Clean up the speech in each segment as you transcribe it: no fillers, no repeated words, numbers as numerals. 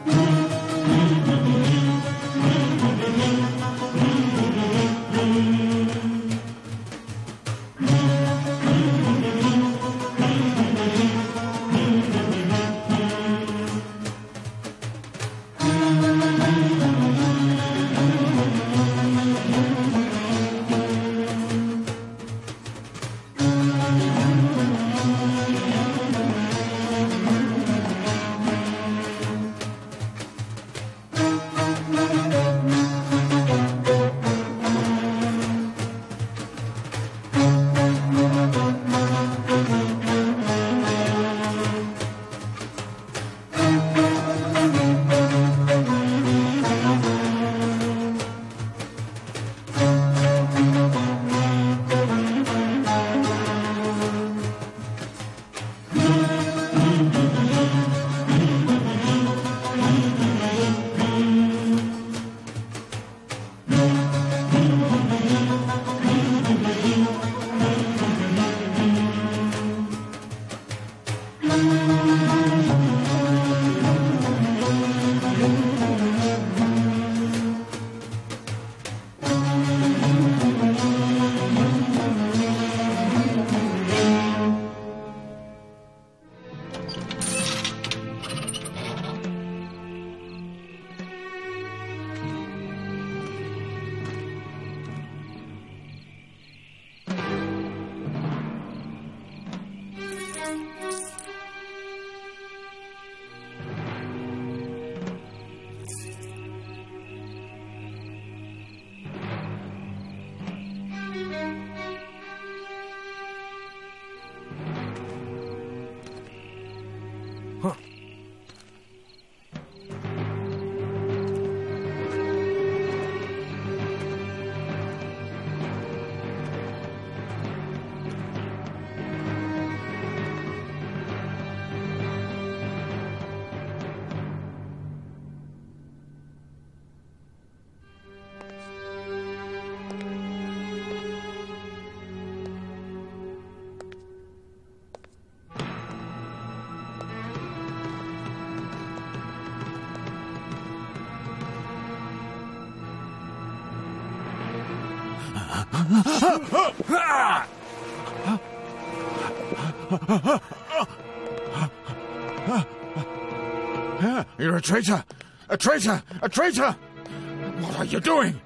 You're a traitor! A traitor! A traitor! What are you doing?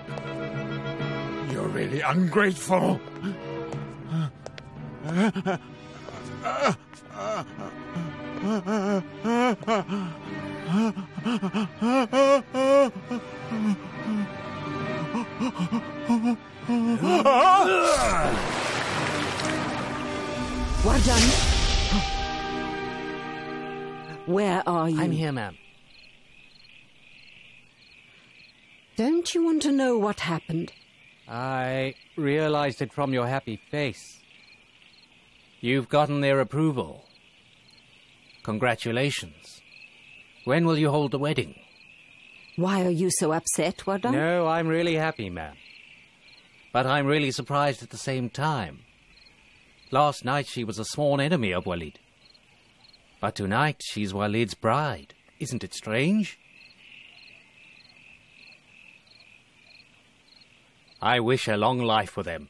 You're really ungrateful. Well done. Where are you? I'm here, ma'am. Don't you want to know what happened? I realized it from your happy face. You've gotten their approval. Congratulations. When will you hold the wedding? Why are you so upset, Wardan? No, I'm really happy, ma'am. But I'm really surprised at the same time. Last night she was a sworn enemy of Walid. But tonight she's Walid's bride. Isn't it strange? I wish a long life for them.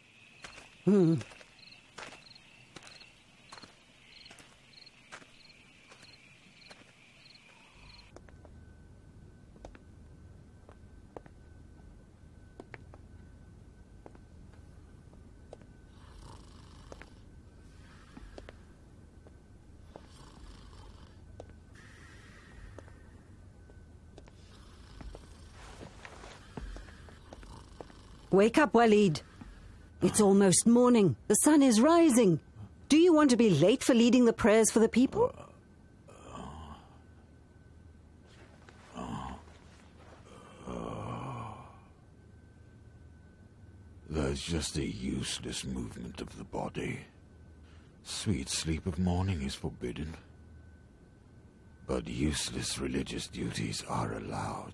Wake up, Walid. It's almost morning. The sun is rising. Do you want to be late for leading the prayers for the people? There's just a useless movement of the body. Sweet sleep of morning is forbidden. But useless religious duties are allowed.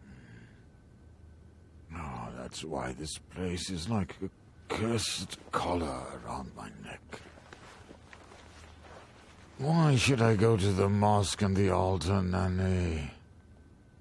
Oh, that's why this place is like a cursed collar around my neck. Why should I go to the mosque and the altar, Nani?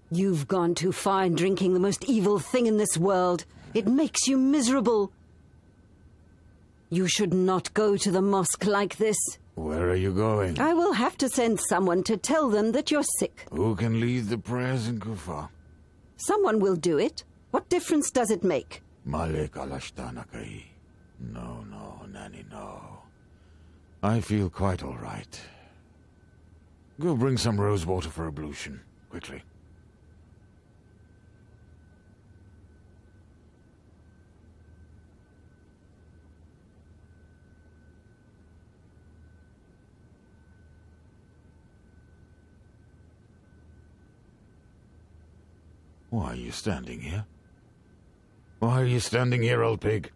You've gone too far in drinking the most evil thing in this world. It makes you miserable. You should not go to the mosque like this. Where are you going? I will have to send someone to tell them that you're sick. Who can lead the prayers in Kufa? Someone will do it. What difference does it make? Malik Alashtanaka'i. No, Nanny, no. I feel quite all right. Go bring some rose water for ablution, quickly. Why are you standing here? Why are you standing here, old pig?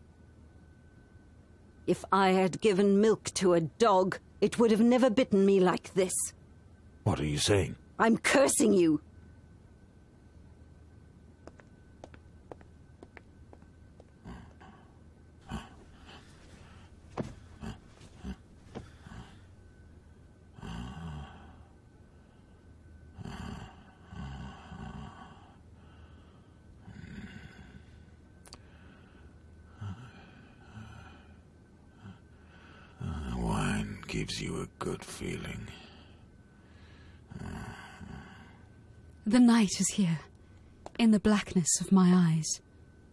If I had given milk to a dog, it would have never bitten me like this. What are you saying? I'm cursing you. Gives you a good feeling. The night is here, in the blackness of my eyes.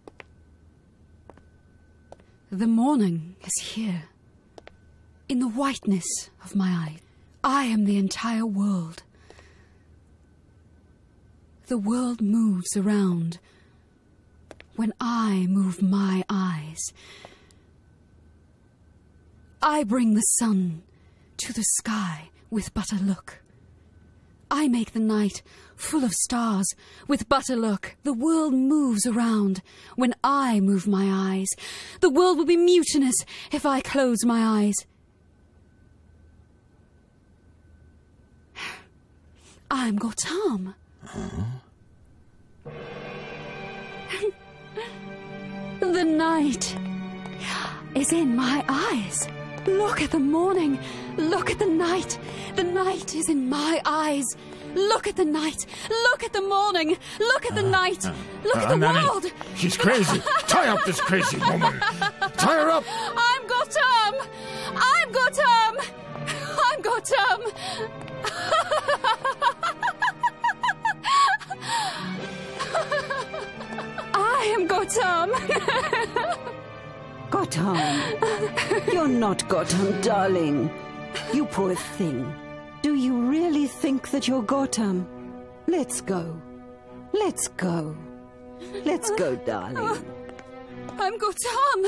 The morning is here, in the whiteness of my eyes. I am the entire world. The world moves around when I move my eyes. I bring the sun to the sky with but a look. I make the night full of stars with but a look. The world moves around when I move my eyes. The world will be mutinous if I close my eyes. I'm Gautam. The night is in my eyes. Look at the morning. Look at the night. The night is in my eyes. Look at the night. Look at the morning. Look at the night. Look at the Nanny, world. she's crazy. Tie up this crazy woman. Tie her up. I'm Gautam. I'm Gautam. I'm Gautam. I am Gautam. Gautam. You're not Gautam, darling. You poor thing. Do you really think that you're Gautam? Let's go. Let's go. Let's go, darling. I'm Gautam.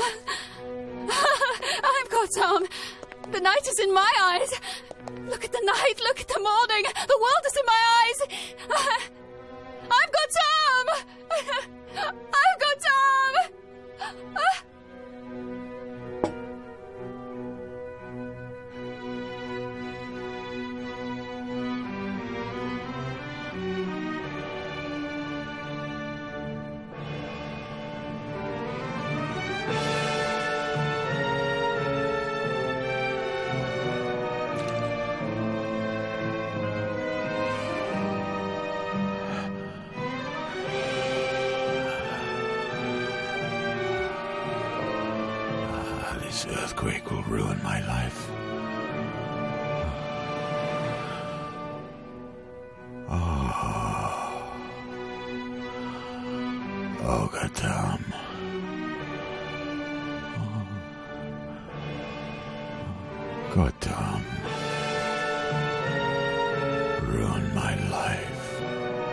I'm Gautam. The night is in my eyes. Look at the night. Look at the morning. The world is in my eyes. I'm Gautam. I'm Gautam. This earthquake will ruin my life. Oh, Gautam. Gautam. Ruin my life.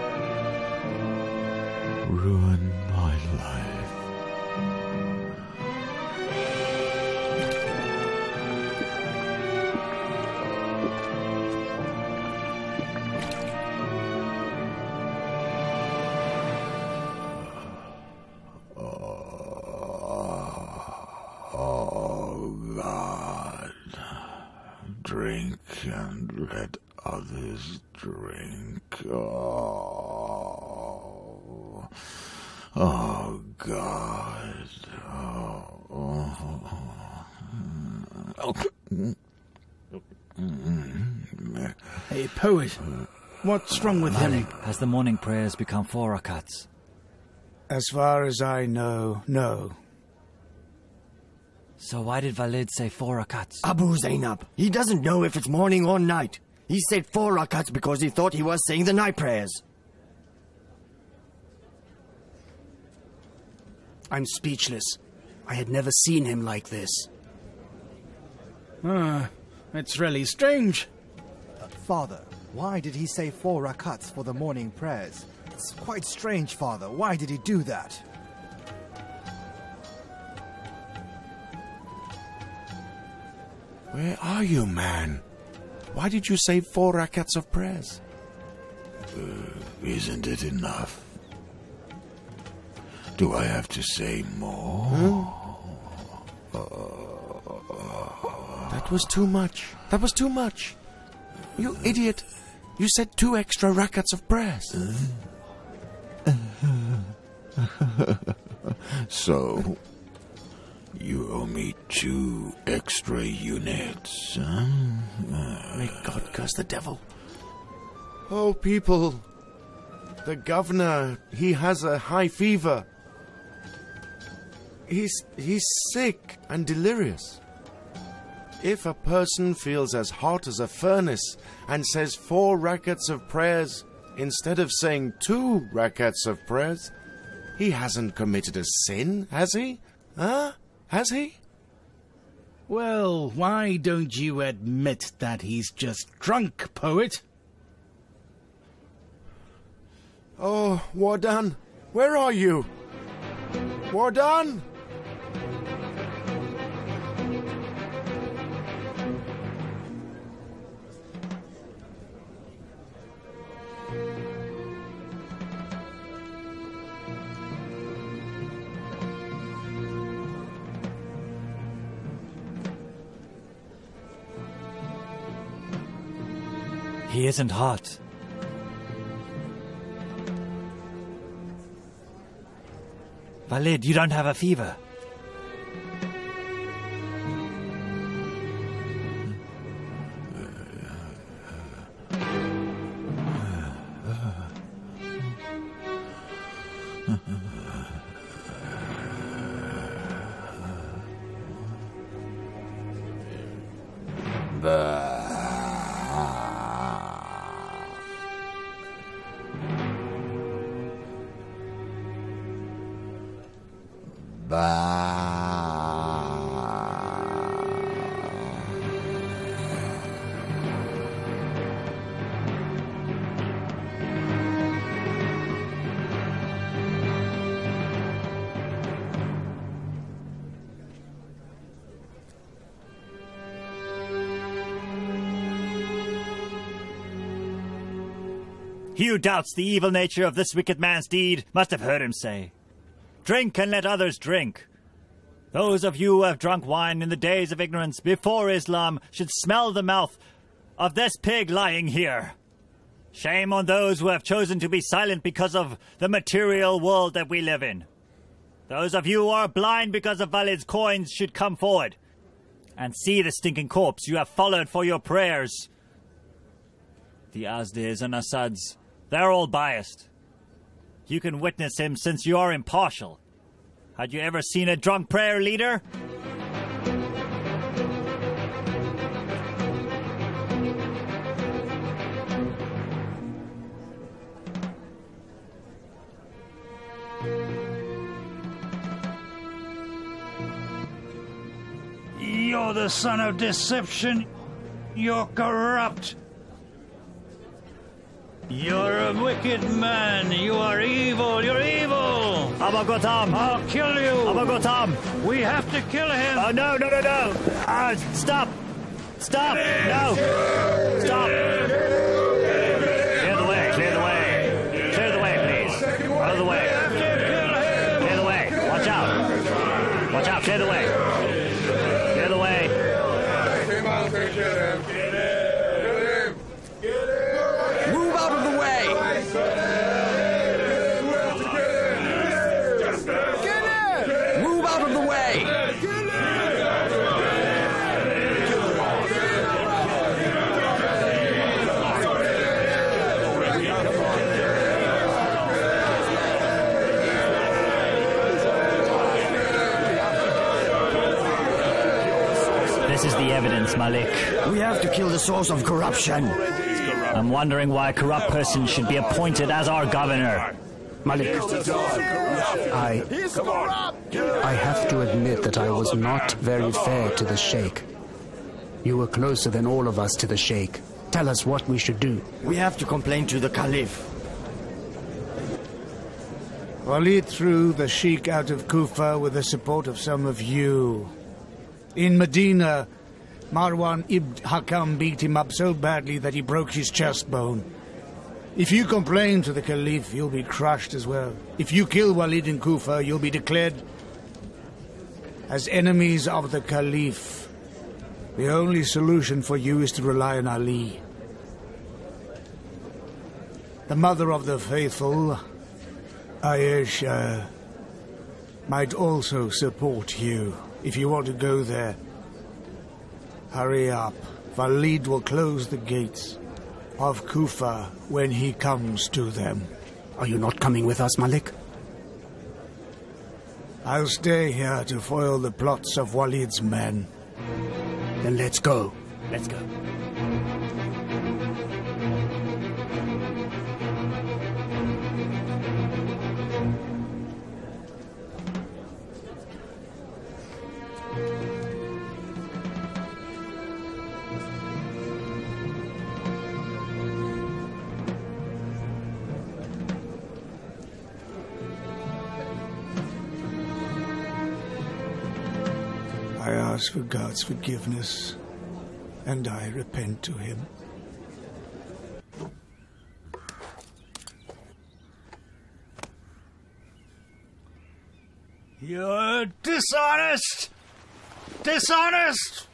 Ruin my life. Drink and let others drink. Oh, oh God. Hey, poet, What's wrong with him? Malik, has the morning prayers become 4 rakats? As far as I know, no. So why did Walid say 4 rakats? Abu Zainab, he doesn't know if it's morning or night. He said 4 rakats because he thought he was saying the night prayers. I'm speechless. I had never seen him like this. It's really strange. Father, why did he say 4 rakats for the morning prayers? It's quite strange, Father. Why did he do that? Where are you, man? Why did you say 4 rakats of prayers? Isn't it enough? Do I have to say more? That was too much. That was too much. You idiot. You said 2 extra rakats of prayers. So, you owe me 2 extra units, huh? May God curse the devil. Oh, people. The governor, he has a high fever. He's sick and delirious. If a person feels as hot as a furnace and says 4 rakats of prayers instead of saying 2 rakats of prayers, he hasn't committed a sin, has he? Huh? Has he? Well, why don't you admit that he's just drunk, poet? Oh, Wardan, where are you? Wardan? He isn't hot. Walid, you don't have a fever. He who doubts the evil nature of this wicked man's deed must have heard him say, "Drink and let others drink." Those of you who have drunk wine in the days of ignorance before Islam should smell the mouth of this pig lying here. Shame on those who have chosen to be silent because of the material world that we live in. Those of you who are blind because of Walid's coins should come forward and see the stinking corpse you have followed for your prayers. The Azdirs and Assads, they're all biased. You can witness him since you are impartial. Had you ever seen a drunk prayer leader? You're the son of deception. You're corrupt. You're a wicked man. You are evil. You're evil. Abagotam! I'll kill you. Abagotam! We have to kill him. Oh, no. Stop! Stop! No! Stop! Clear the way, please. Out of the way. Clear the way. Watch out, clear the way. Clear the way. Move out of the way! Move out of the way! This is the evidence, Malik. We have to kill the source of corruption. I'm wondering why a corrupt person should be appointed as our governor. Malik, I have to admit that I was not very fair to the Sheikh. You were closer than all of us to the Sheikh. Tell us what we should do. We have to complain to the Caliph. Walid threw the Sheikh out of Kufa with the support of some of you. In Medina, Marwan ibn Hakam beat him up so badly that he broke his chest bone. If you complain to the Caliph, you'll be crushed as well. If you kill Walid in Kufa, you'll be declared as enemies of the Caliph. The only solution for you is to rely on Ali. The mother of the faithful, Aisha, might also support you. If you want to go there, hurry up. Walid will close the gates of Kufa when he comes to them. Are you not coming with us, Malik? I'll stay here to foil the plots of Walid's men. Then let's go. Let's go. I ask for God's forgiveness, and I repent to him. You're dishonest! Dishonest!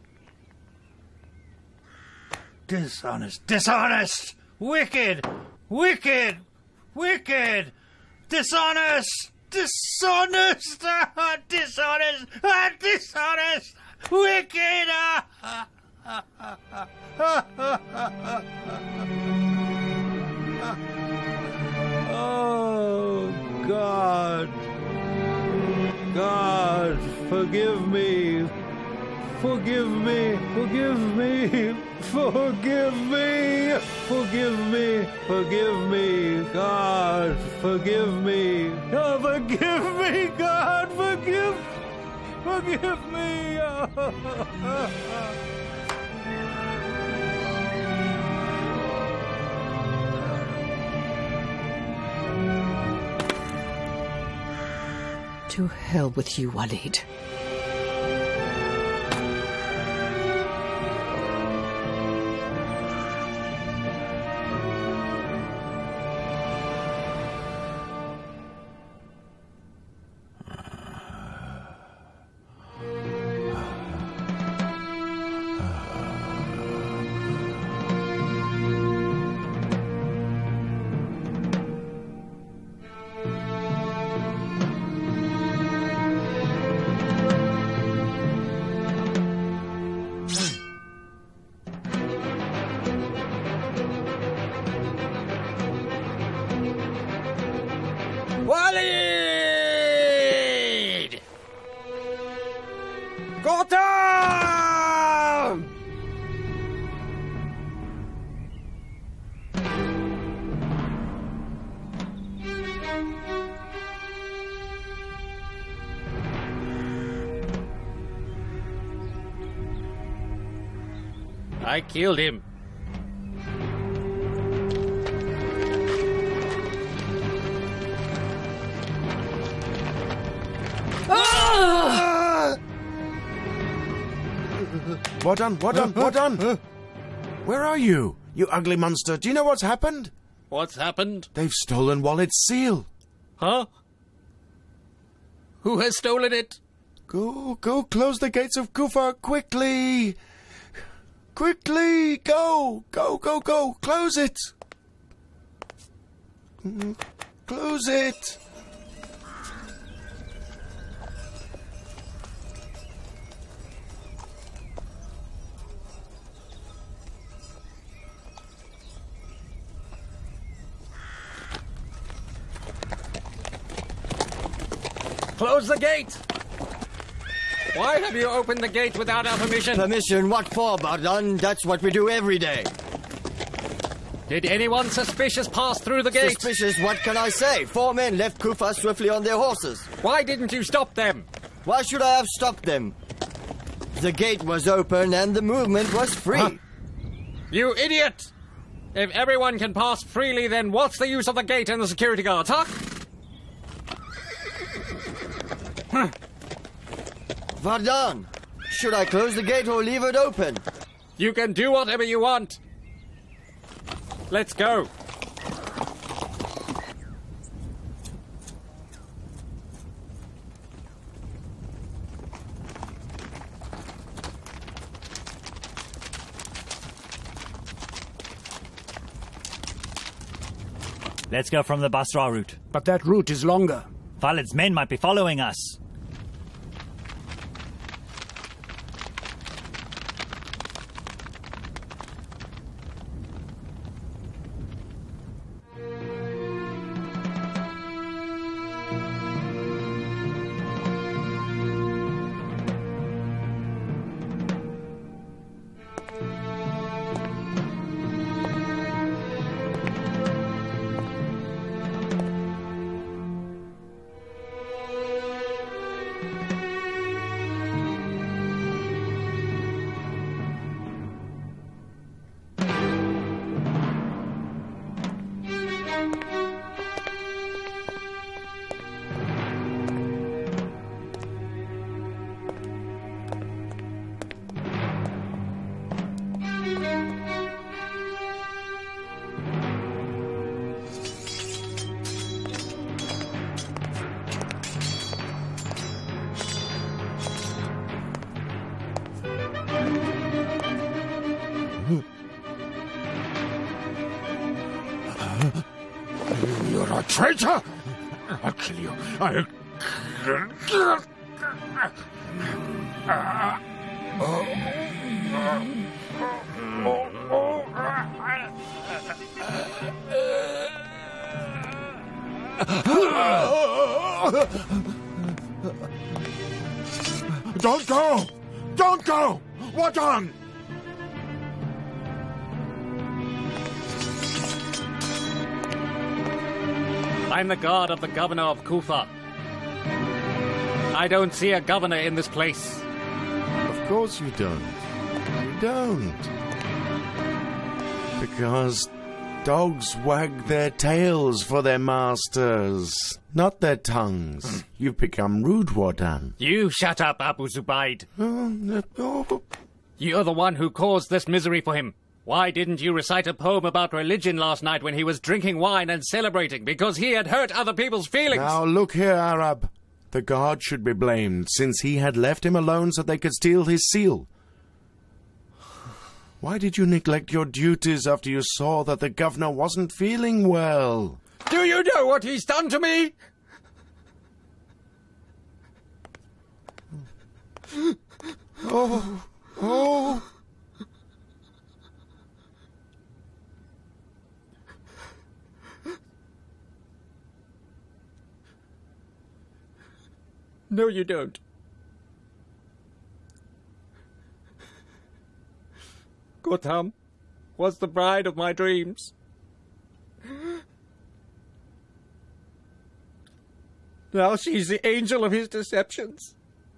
Dishonest! Dishonest! Wicked! Wicked! Wicked! Dishonest! Dishonest! Dishonest! Dishonest! Wicked! Oh, God! God, forgive me! Forgive me! Forgive me! Forgive me! Forgive me! Forgive me! God, forgive me! Oh, forgive me! God, forgive me! To hell with you, Walid. Walid! Gotham! I killed him. What done? What done? What done? Where are you? You ugly monster. Do you know what's happened? What's happened? They've stolen Walid's seal. Huh? Who has stolen it? Go, close the gates of Kufa quickly. Quickly, go. Close it. Close it. Close the gate! Why have you opened the gate without our permission? Permission what for, Bardan? That's what we do every day. Did anyone suspicious pass through the gate? Suspicious, what can I say? 4 men left Kufa swiftly on their horses. Why didn't you stop them? Why should I have stopped them? The gate was open and the movement was free. Huh? You idiot! If everyone can pass freely, then what's the use of the gate and the security guards, huh? Vardan, should I close the gate or leave it open? You can do whatever you want. Let's go. Let's go from the Basra route. But that route is longer. Khalid's men might be following us. You're a traitor! I'll kill you. Don't go! Don't go! What on? I'm the guard of the governor of Kufa. I don't see a governor in this place. Of course you don't. You don't. Because dogs wag their tails for their masters, not their tongues. You've become rude, Wardan. You shut up, Abu Zubayd. You're the one who caused this misery for him. Why didn't you recite a poem about religion last night when he was drinking wine and celebrating because he had hurt other people's feelings? Now look here, Arab. The guard should be blamed, since he had left him alone so they could steal his seal. Why did you neglect your duties after you saw that the governor wasn't feeling well? Do you know what he's done to me? Oh. No, you don't. Gautam was the bride of my dreams. Now she's the angel of his deceptions.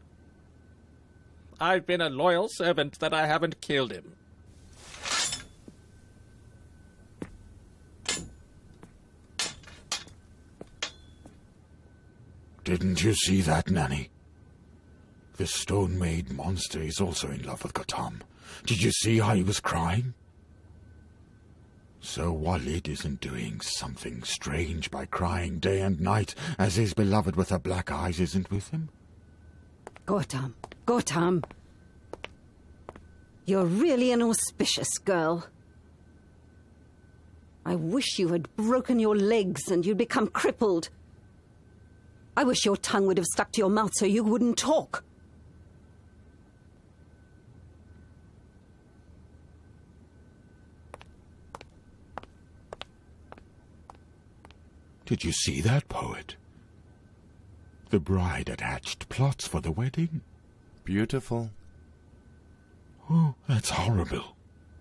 I've been a loyal servant that I haven't killed him. Didn't you see that, Nanny? The stone-made monster is also in love with Gautam. Did you see how he was crying? So Walid isn't doing something strange by crying day and night as his beloved with her black eyes isn't with him? Gautam, Gautam. You're really an auspicious girl. I wish you had broken your legs and you'd become crippled. I wish your tongue would have stuck to your mouth so you wouldn't talk. Did you see that, poet? The bride had hatched plots for the wedding. Beautiful. Oh, that's horrible.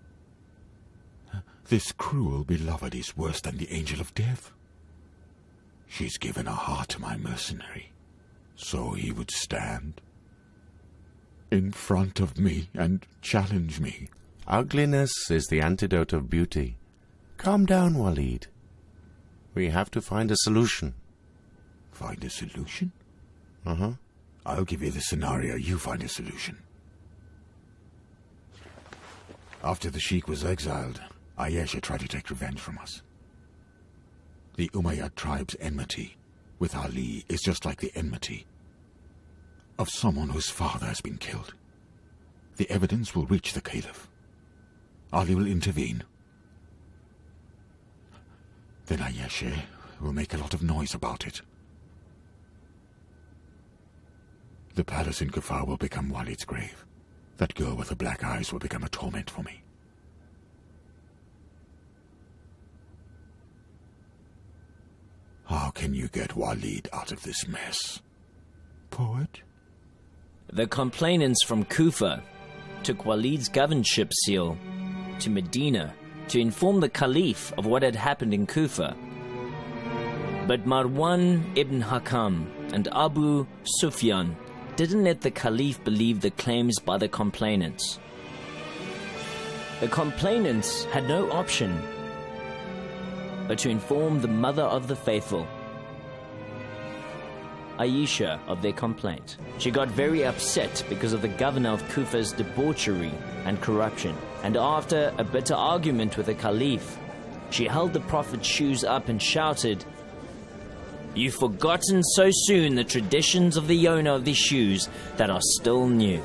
This cruel beloved is worse than the angel of death. She's given her heart to my mercenary, so he would stand in front of me and challenge me. Ugliness is the antidote of beauty. Calm down, Walid. We have to find a solution. Find a solution? Uh-huh. I'll give you the scenario, you find a solution. After the Sheikh was exiled, Ayesha tried to take revenge from us. The Umayyad tribe's enmity with Ali is just like the enmity of someone whose father has been killed. The evidence will reach the Caliph. Ali will intervene. Then Ayesha will make a lot of noise about it. The palace in Kufar will become Walid's grave. That girl with the black eyes will become a torment for me. How can you get Walid out of this mess? Poet? The complainants from Kufa took Walid's governorship seal to Medina to inform the Caliph of what had happened in Kufa. But Marwan ibn Hakam and Abu Sufyan didn't let the Caliph believe the claims by the complainants. The complainants had no option but to inform the mother of the faithful, Ayesha, of their complaint. She got very upset because of the governor of Kufa's debauchery and corruption, and after a bitter argument with the Caliph, she held the Prophet's shoes up and shouted, "You've forgotten so soon the traditions of the owner of these shoes that are still new."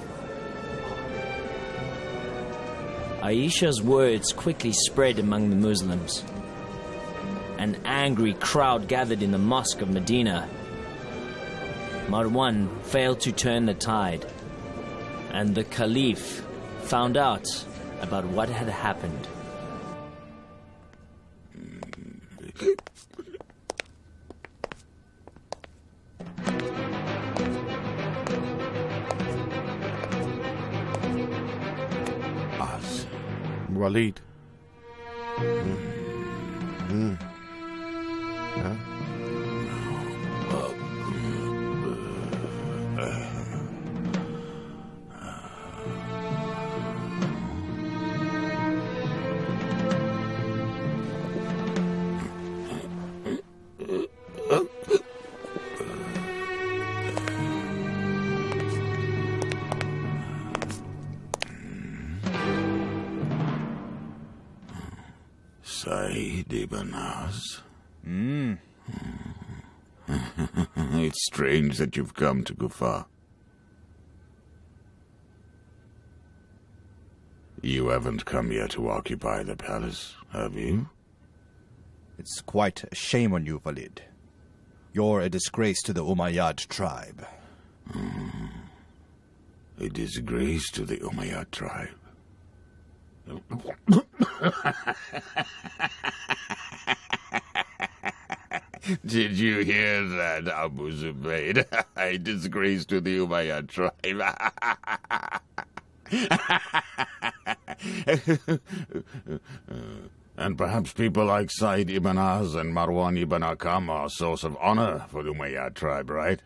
Ayesha's words quickly spread among the Muslims. An angry crowd gathered in the mosque of Medina. Marwan failed to turn the tide, and the Caliph found out about what had happened. Us. Walid. Huh? Said Ibn Az. It's strange that you've come to Kufar. You haven't come here to occupy the palace, have you? It's quite a shame on you, Walid. You're a disgrace to the Umayyad tribe. A disgrace to the Umayyad tribe. Did you hear that, Abu Zubayr? A disgrace to the Umayyad tribe. And perhaps people like Said ibn Az and Marwan ibn Hakam are a source of honor for the Umayyad tribe, right?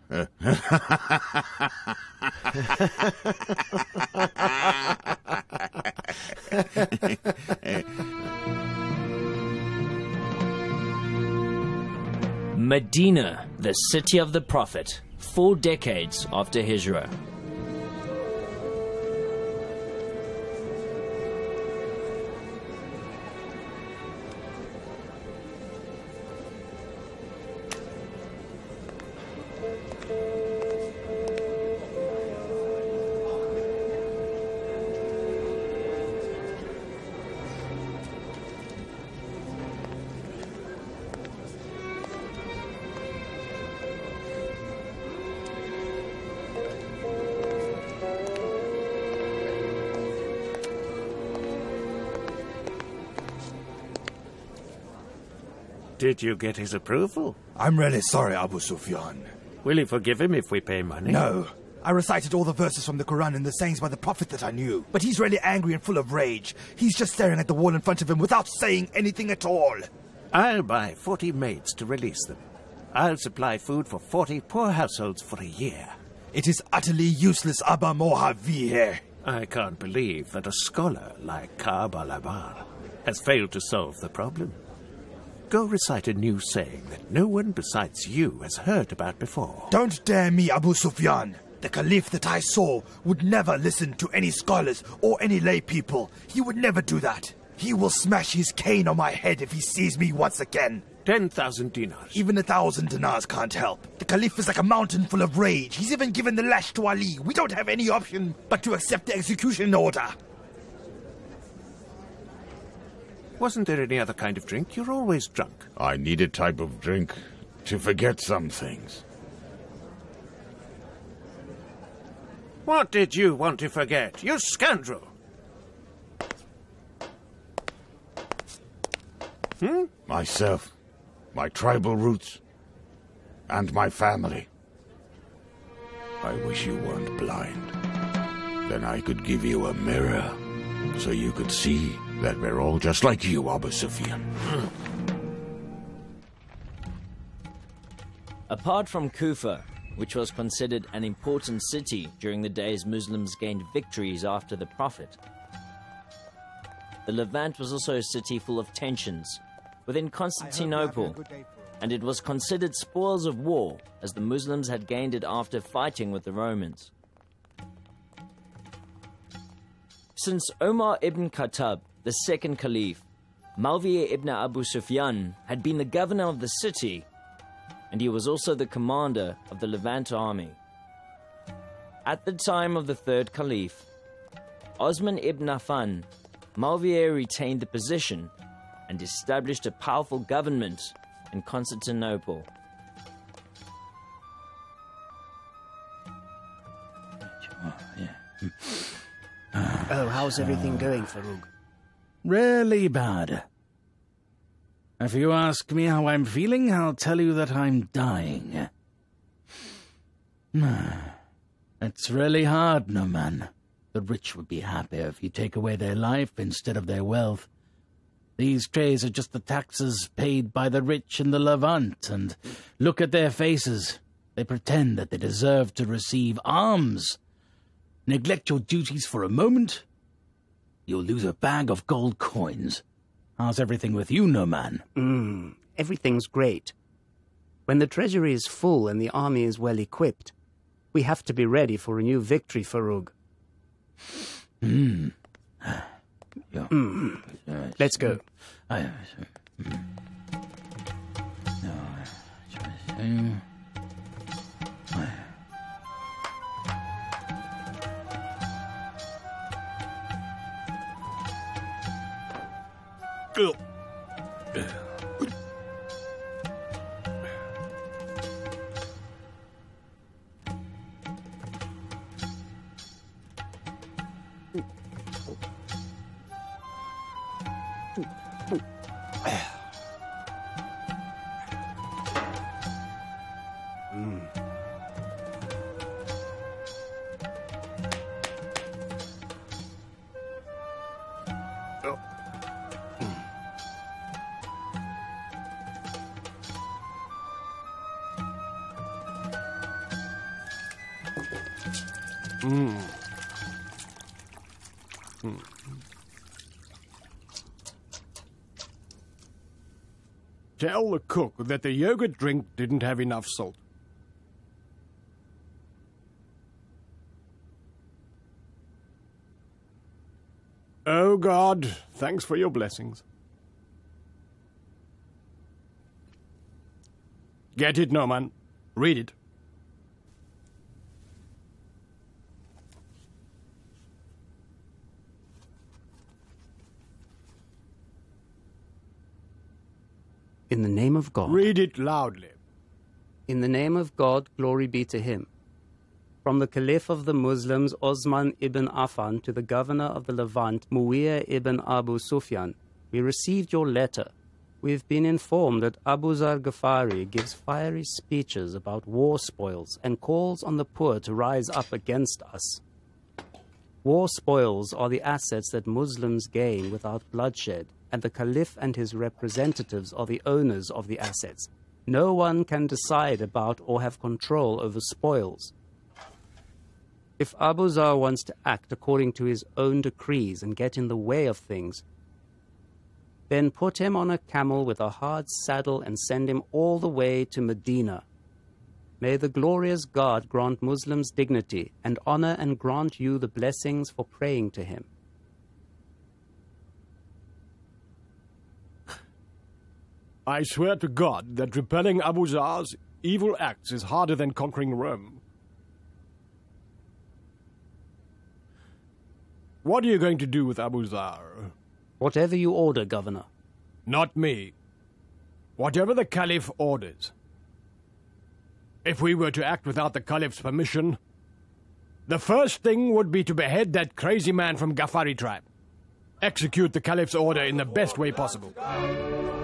Medina, the city of the Prophet, 4 decades after Hijrah. Did you get his approval? I'm really sorry, Abu Sufyan. Will you forgive him if we pay money? No. I recited all the verses from the Quran and the sayings by the Prophet that I knew. But he's really angry and full of rage. He's just staring at the wall in front of him without saying anything at all. I'll buy 40 maids to release them. I'll supply food for 40 poor households for a year. It is utterly useless, Abba Mohavir. I can't believe that a scholar like Ka'b al-Ahbar has failed to solve the problem. Go recite a new saying that no one besides you has heard about before. Don't dare me, Abu Sufyan. The Caliph that I saw would never listen to any scholars or any lay people. He would never do that. He will smash his cane on my head if he sees me once again. 10,000 dinars. Even 1,000 dinars can't help. The Caliph is like a mountain full of rage. He's even given the lash to Ali. We don't have any option but to accept the execution order. Wasn't there any other kind of drink? You're always drunk. I need a type of drink to forget some things. What did you want to forget, you scoundrel? Myself, my tribal roots, and my family. I wish you weren't blind. Then I could give you a mirror, so you could see that we're all just like you, Abu Sufyan. Apart from Kufa, which was considered an important city during the days Muslims gained victories after the Prophet, the Levant was also a city full of tensions within Constantinople, and it was considered spoils of war as the Muslims had gained it after fighting with the Romans. Since Omar ibn Khattab, the second caliph, Muawiyah ibn Abu Sufyan had been the governor of the city, and he was also the commander of the Levant army. At the time of the third caliph, Osman ibn Affan, Muawiyah retained the position and established a powerful government in Constantinople. Oh, how's everything going, Farouk? Really bad. If you ask me how I'm feeling, I'll tell you that I'm dying. It's really hard, Noman. The rich would be happier if you take away their life instead of their wealth. These trays are just the taxes paid by the rich in the Levant, and look at their faces. They pretend that they deserve to receive alms. Neglect your duties for a moment, you'll lose a bag of gold coins. How's everything with you, Noman? Everything's great. When the treasury is full and the army is well equipped, we have to be ready for a new victory, Farouk. Let's go. Tell the cook that the yogurt drink didn't have enough salt. Oh God, thanks for your blessings. Get it, Noman. Read it. In the name of God. Read it loudly. In the name of God, glory be to him. From the Caliph of the Muslims, Osman ibn Affan, to the governor of the Levant, Muawiyah ibn Abu Sufyan, we received your letter, We've been informed that Abu Zar Ghafari gives fiery speeches about war spoils and calls on the poor to rise up against us. War spoils are the assets that Muslims gain without bloodshed, and the Caliph and his representatives are the owners of the assets. No one can decide about or have control over spoils. If Abu Zar wants to act according to his own decrees and get in the way of things, then put him on a camel with a hard saddle and send him all the way to Medina. May the glorious God grant Muslims dignity and honor and grant you the blessings for praying to him. I swear to God that repelling Abu Zar's evil acts is harder than conquering Rome. What are you going to do with Abu Zar? Whatever you order, Governor. Not me. Whatever the Caliph orders. If we were to act without the Caliph's permission, the first thing would be to behead that crazy man from Ghafari tribe. Execute the Caliph's order in the best way possible.